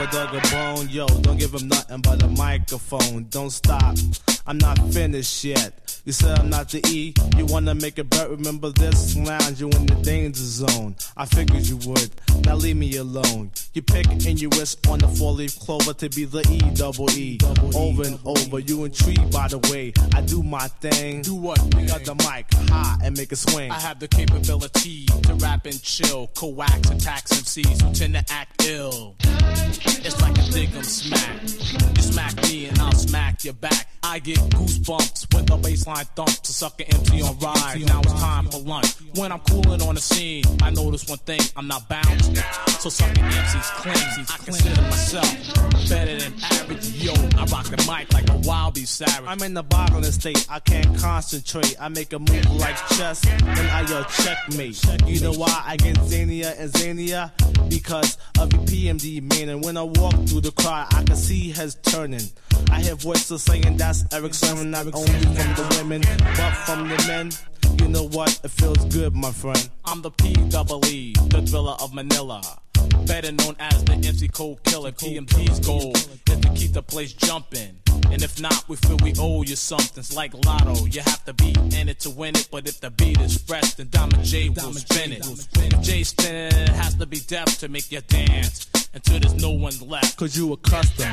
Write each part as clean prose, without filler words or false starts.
dug a bone, yo, don't give him nothing but a microphone. Don't stop, I'm not finished yet. You said I'm not the E, you wanna make it better, remember this lounge, you in the danger zone. I figured you would, now leave me alone. You pick and you wish on the four-leaf clover to be the E-double-E. Over and over, you intrigued by the way I do my thing. Do what? You got the mic high and make it swing. I have the capability to rap and chill, coax and tax MCs who tend to act ill. It's like a dig 'em smack. You smack me and I'll smack your back. I get goosebumps when the baseline thumps. A sucker empty on ride. Now it's time for lunch. When I'm cooling on the scene, I notice one thing: I'm not bounced. So sucking MCs clean. I consider myself better than average. Yo, I rock the mic like a wild beast savage. I'm in the boggling state, I can't concentrate. I make a move like chess, and I yell checkmate. You know why I get zanier and zanier? Because of the PMD man. And when I walk through the crowd, I can see heads turning. I hear voices saying that's Eric Sermon, not only from the women, but from the men. You know what? It feels good, my friend. I'm the P-double-E, the thriller of Manila. Better known as the MC Cold Killer. PMD's goal is to keep the place jumping. And if not, we feel we owe you something. It's like Lotto, you have to be in it to win it. But if the beat is fresh, then Diamond J will spin it. If J spin it, it has to be deaf to make you dance until there's no one left. Cause you a customer.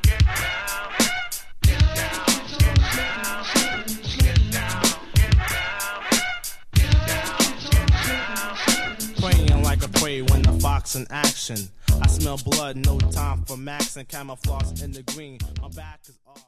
Praying like a prey when the fox in action. I smell blood, no time for max and camouflage in the green. My back is off.